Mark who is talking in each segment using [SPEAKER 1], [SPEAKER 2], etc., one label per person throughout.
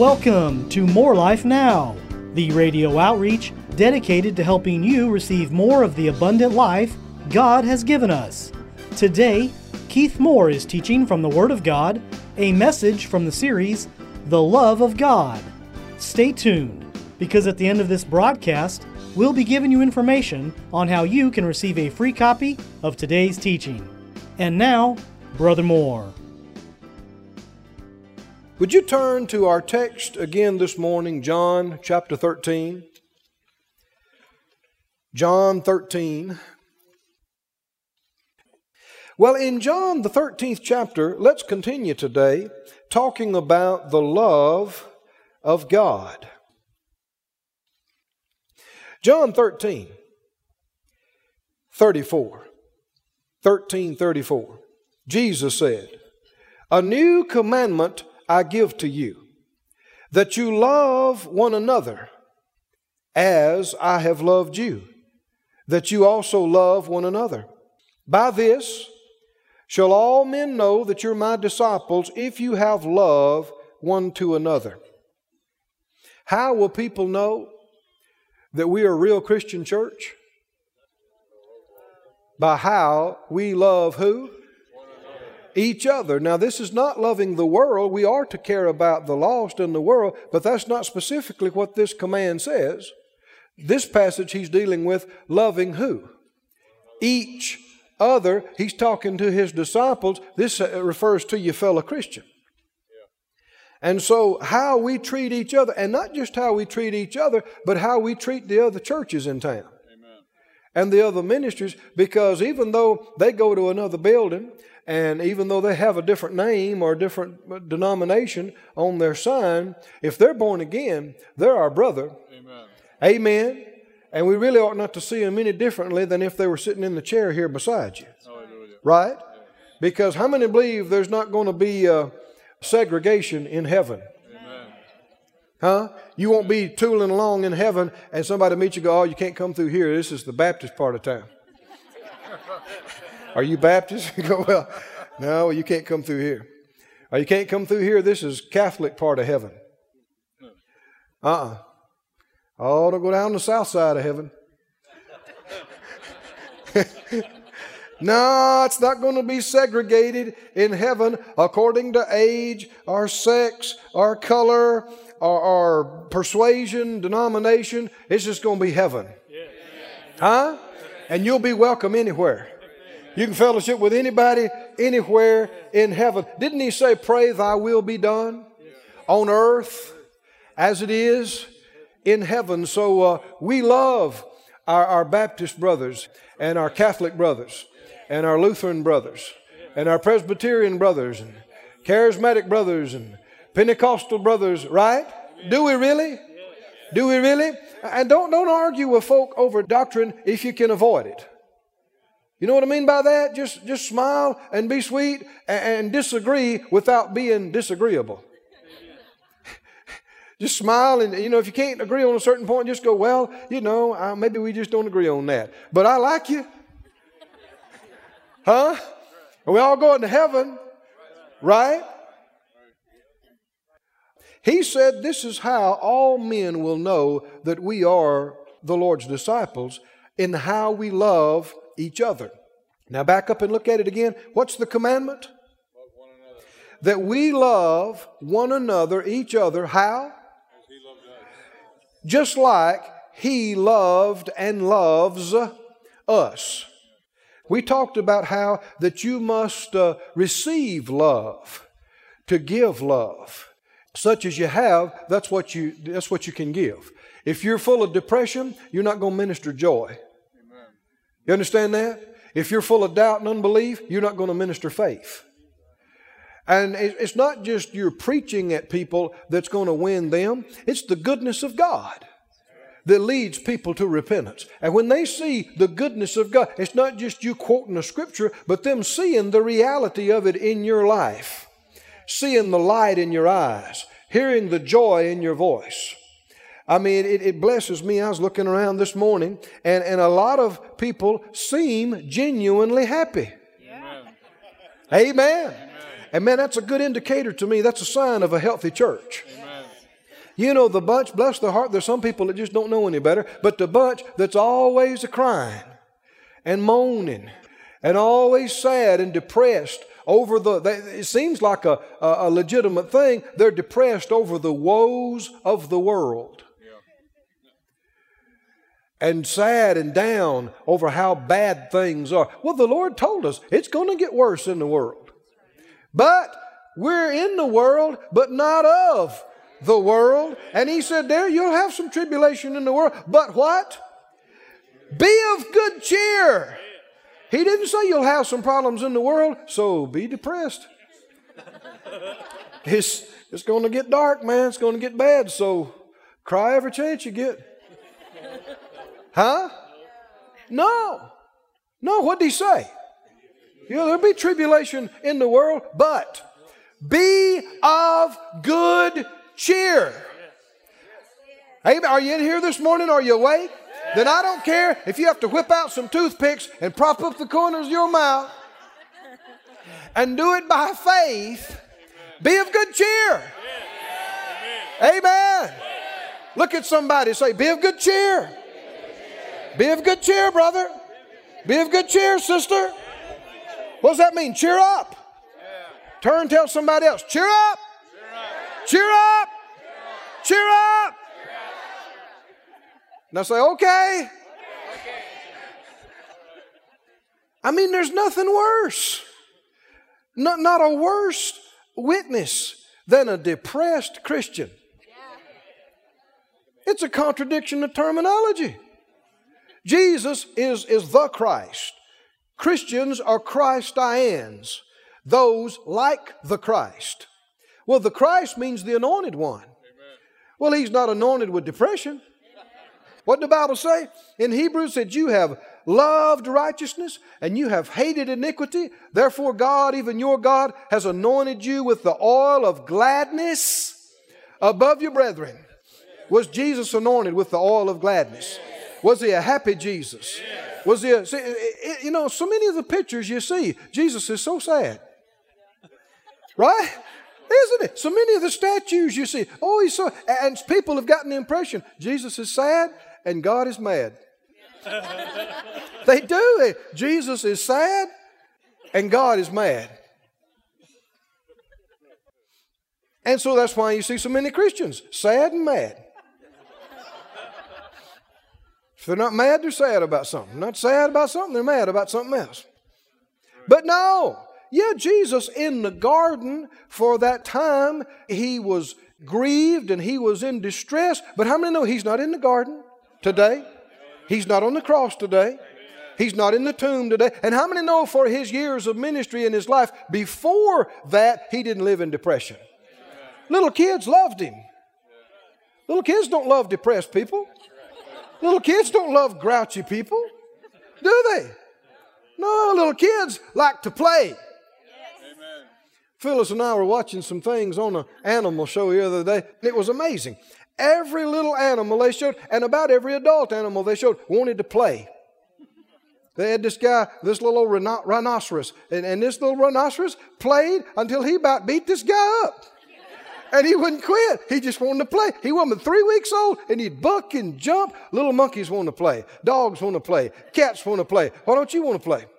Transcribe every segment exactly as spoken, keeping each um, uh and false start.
[SPEAKER 1] Welcome to More Life Now, the radio outreach dedicated to helping you receive more of the abundant life God has given us. Today, Keith Moore is teaching from the Word of God, a message from the series, The Love of God. Stay tuned, because at the end of this broadcast, we'll be giving you information on how you can receive a free copy of today's teaching. And now, Brother Moore.
[SPEAKER 2] Would you turn to our text again this morning, John chapter thirteen. John thirteen. Well, in John the thirteenth chapter, let's continue today talking about the love of God. John thirteen, thirty-four. thirteen thirty-four. Jesus said, "A new commandment I give to you, that you love one another as I have loved you, that you also love one another. By this shall all men know that you're my disciples, if you have love one to another." How will people know that we are a real Christian church? By how we love who? Each other. Now, this is not loving the world. We are to care about the lost in the world, but that's not specifically what this command says. This passage he's dealing with loving who? Each other. He's talking to his disciples. This refers to your fellow Christian. And so how we treat each other, and not just how we treat each other, but how we treat the other churches in town. Amen. And the other ministries, because even though they go to another building, and even though they have a different name or a different denomination on their sign, if they're born again, they're our brother. Amen. Amen. And we really ought not to see them any differently than if they were sitting in the chair here beside you. Hallelujah. Right? Yeah. Because how many believe there's not going to be uh, segregation in heaven? Amen. Huh? You won't be tooling along in heaven and somebody meet you and go, "Oh, you can't come through here. This is the Baptist part of town." "Are you Baptist?" You go, "Well, no, you can't come through here." "Or you can't come through here. This is Catholic part of heaven." Uh-uh. Oh, don't go down the south side of heaven. No, it's not going to be segregated in heaven according to age or sex or color or, or persuasion, denomination. It's just going to be heaven. Huh? And you'll be welcome anywhere. You can fellowship with anybody, anywhere in heaven. Didn't he say, "Pray thy will be done on earth as it is in heaven"? So uh, we love our, our Baptist brothers and our Catholic brothers and our Lutheran brothers and our Presbyterian brothers and Charismatic brothers and Pentecostal brothers, right? Do we really? Do we really? And don't, don't argue with folk over doctrine if you can avoid it. You know what I mean by that? Just, just smile and be sweet and, and disagree without being disagreeable. Just smile, and you know, if you can't agree on a certain point, just go, "Well, you know, uh, maybe we just don't agree on that. But I like you." Huh? We all going to heaven, right? He said this is how all men will know that we are the Lord's disciples, in how we love each other. Now back up and look at it again. What's the commandment? Love one another. That we love one another, each other. How? As he loved us. Just like he loved and loves us. We talked about how that you must uh, receive love to give love. Such as you have, that's what you, that's what you can give. If you're full of depression, you're not going to minister joy. You understand that? If you're full of doubt and unbelief, you're not going to minister faith. And it's not just you're preaching at people that's going to win them. It's the goodness of God that leads people to repentance. And when they see the goodness of God, it's not just you quoting a scripture, but them seeing the reality of it in your life. Seeing the light in your eyes. Hearing the joy in your voice. I mean, it, it blesses me. I was looking around this morning, and, and a lot of people seem genuinely happy. Yeah. Amen. Amen. And man, that's a good indicator to me. That's a sign of a healthy church. Amen. You know, the bunch, bless their heart, there's some people that just don't know any better, but the bunch that's always a crying and moaning and always sad and depressed over the, they, it seems like a, a, a legitimate thing, they're depressed over the woes of the world. And sad and down over how bad things are. Well, the Lord told us it's going to get worse in the world. But we're in the world, but not of the world. And He said there, you'll have some tribulation in the world. But what? Be of good cheer. He didn't say you'll have some problems in the world, so be depressed. It's, it's going to get dark, man. It's going to get bad, so cry every chance you get. Huh? No. No, what did He say? You know, there'll be tribulation in the world, but be of good cheer. Amen. Are you in here this morning? Are you awake? Then I don't care if you have to whip out some toothpicks and prop up the corners of your mouth and do it by faith. Be of good cheer. Amen. Look at somebody and say, be of good cheer. Be of good cheer, brother. Be of good cheer, sister. What does that mean? Cheer up. Turn and tell somebody else, cheer up. Cheer up. Cheer up. Now say, okay. I mean, there's nothing worse. Not, not a worse witness than a depressed Christian. It's a contradiction of terminology. Jesus is, is the Christ. Christians are Christians, those like the Christ. Well, the Christ means the anointed one. Well, He's not anointed with depression. What did the Bible say? In Hebrews, it said, you have loved righteousness and you have hated iniquity. Therefore, God, even your God, has anointed you with the oil of gladness above your brethren. Was Jesus anointed with the oil of gladness? Was He a happy Jesus? Was He a, see, you know, so many of the pictures you see, Jesus is so sad. Right? Isn't it? So many of the statues you see, oh, He's so, and people have gotten the impression Jesus is sad and God is mad. They do. Jesus is sad and God is mad. And so that's why you see so many Christians sad and mad. If they're not mad, they're sad about something. Not sad about something, they're mad about something else. But no. Yeah, Jesus in the garden for that time, He was grieved and He was in distress. But how many know He's not in the garden today? He's not on the cross today. He's not in the tomb today. And how many know for His years of ministry in His life, before that, He didn't live in depression? Little kids loved Him. Little kids don't love depressed people. Little kids don't love grouchy people, do they? No, little kids like to play. Phyllis and I were watching some things on an animal show the other day. It was amazing. Every little animal they showed, and about every adult animal they showed, wanted to play. They had this guy, this little rhino- rhinoceros, and, and this little rhinoceros played until he about beat this guy up. And he wouldn't quit. He just wanted to play. He wasn't three weeks old, and he'd buck and jump. Little monkeys want to play. Dogs want to play. Cats want to play. Why don't you want to play?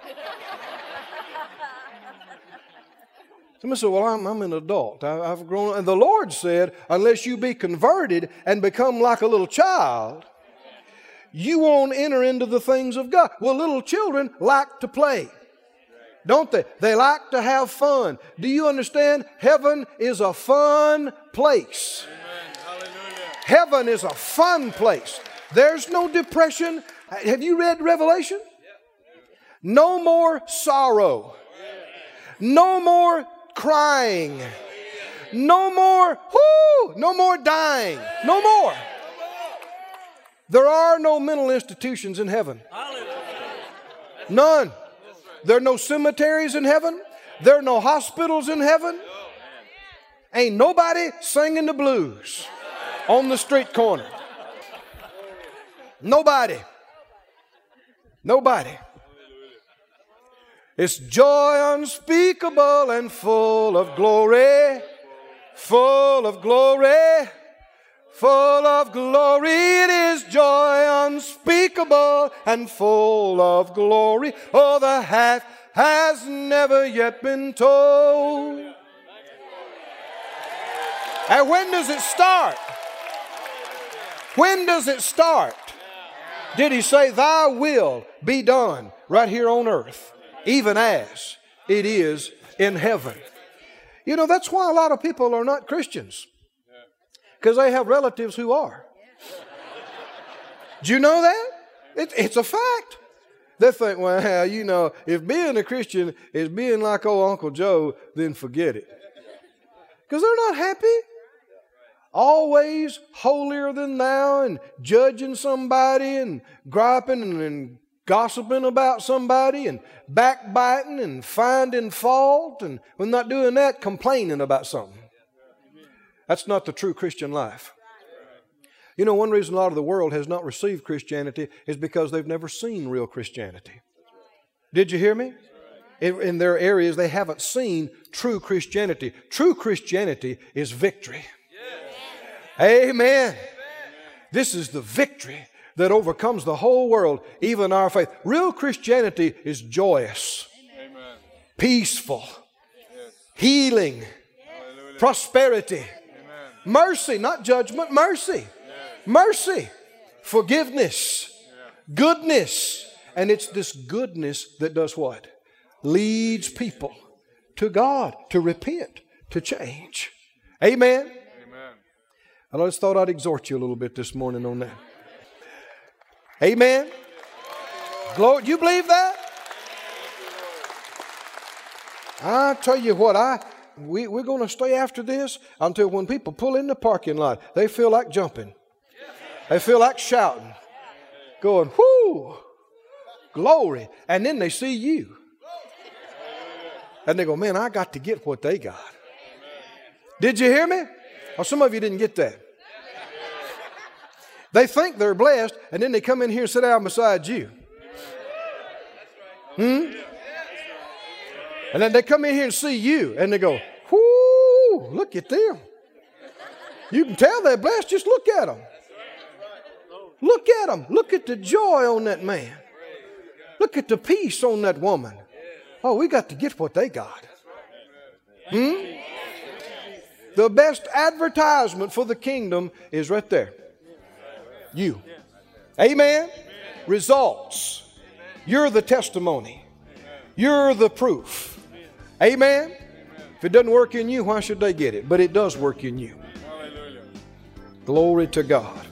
[SPEAKER 2] Somebody said, well, I'm, I'm an adult. I, I've grown up. And the Lord said, unless you be converted and become like a little child, you won't enter into the things of God. Well, little children like to play. Don't they? They like to have fun. Do you understand? Heaven is a fun place. Heaven is a fun place. There's no depression. Have you read Revelation? No more sorrow. No more crying. No more, whoo, no more dying. No more. There are no mental institutions in heaven. None. There are no cemeteries in heaven. There are no hospitals in heaven. Ain't nobody singing the blues on the street corner. Nobody. Nobody. It's joy unspeakable and full of glory, full of glory, full of glory. It is joy unspeakable and full of glory. Oh, the half has never yet been told. And when does it start? When does it start? Did he say, thy will be done right here on earth, even as it is in heaven? You know, that's why a lot of people are not Christians, because they have relatives who are. Do you know that? It, it's a fact. They think, well, you know, if being a Christian is being like old Uncle Joe, then forget it. Because they're not happy. Always holier than thou and judging somebody and griping and, and gossiping about somebody and backbiting and finding fault, and when not doing that, complaining about something. That's not the true Christian life. You know, one reason a lot of the world has not received Christianity is because they've never seen real Christianity. Did you hear me? In, in their areas, they haven't seen true Christianity. True Christianity is victory. Amen. This is the victory that overcomes the whole world, even our faith. Real Christianity is joyous, Amen. Peaceful, yes. Healing, Hallelujah. Prosperity, Amen. Mercy, not judgment, mercy. Yes. Mercy, forgiveness, yeah. Goodness. And it's this goodness that does what? Leads people to God, to repent, to change. Amen. I just thought I'd exhort you a little bit this morning on that. Amen. Glory. Do you believe that? I tell you what, I we, we're going to stay after this until when people pull in the parking lot, they feel like jumping. They feel like shouting. Going, whoo, glory. And then they see you. And they go, man, I got to get what they got. Did you hear me? Or some of you didn't get that. They think they're blessed, and then they come in here and sit down beside you. Hmm? And then they come in here and see you, and they go, whoo, look at them. You can tell they're blessed. Just look at them. Look at them. Look at the joy on that man. Look at the peace on that woman. Oh, we got to get what they got. Hmm? The best advertisement for the kingdom is right there. You. Amen? Results. You're the testimony. You're the proof. Amen? If it doesn't work in you, why should they get it? But it does work in you. Glory to God.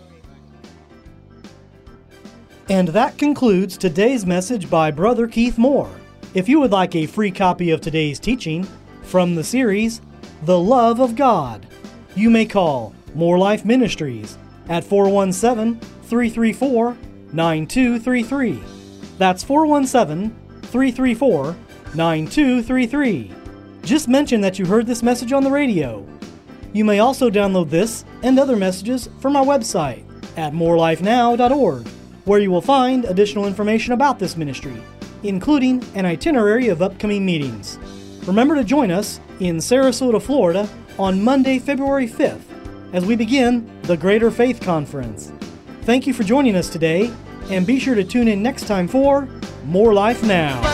[SPEAKER 1] And that concludes today's message by Brother Keith Moore. If you would like a free copy of today's teaching from the series, The Love of God, you may call More Life Ministries at four one seven, three three four, nine two three three. That's four one seven, three three four, nine two three three. Just mention that you heard this message on the radio. You may also download this and other messages from our website at more life now dot org, where you will find additional information about this ministry, including an itinerary of upcoming meetings. Remember to join us in Sarasota, Florida on Monday, February fifth, as we begin the Greater Faith Conference. Thank you for joining us today, and be sure to tune in next time for More Life Now.